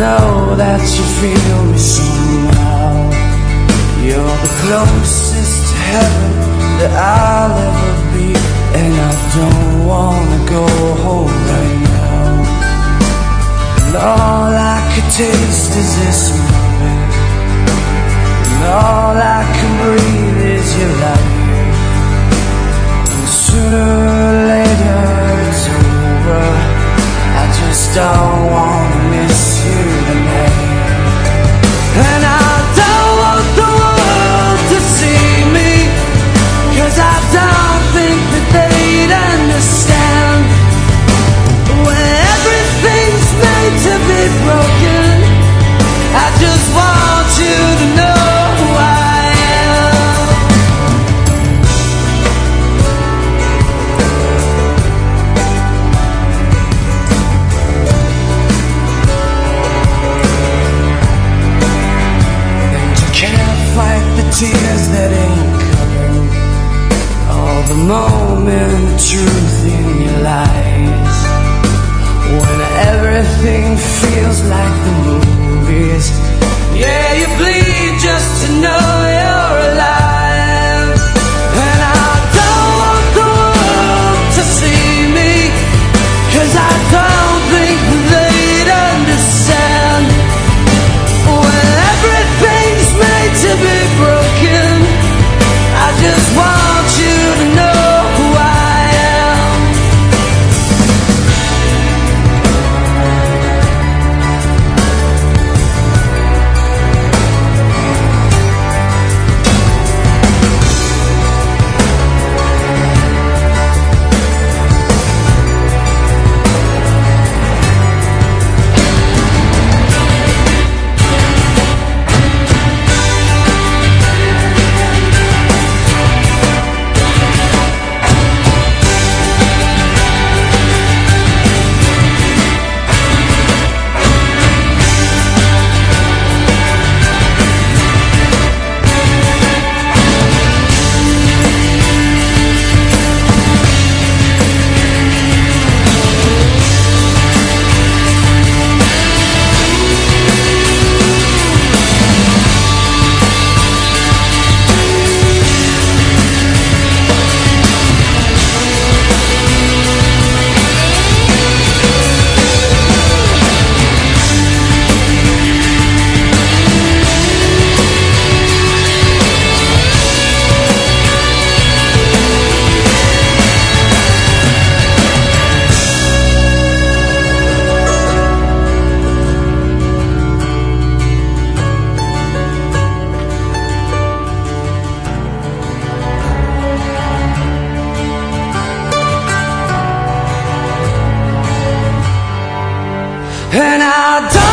know that you feel me somehow. You're the closest to heaven that I'll ever be, and I don't wanna go home right now. And all I could taste is this moment, and all I can breathe is your light. And sooner or later it's over, I just don't wanna miss you tonight. And I don't want the world to see me, 'cause I don't think that they'd understand. When everything's made to be broken, I just want you to know who I am. And you can't fight the tears that ain't coming, all the moment, the truth in your lies. When everything feels like the movies, yeah, you bleed just to know you're alive. And I don't want the world to see me, 'cause I don't think they'd understand. When everything's made to be broken, I just want you to know who I am. And I don't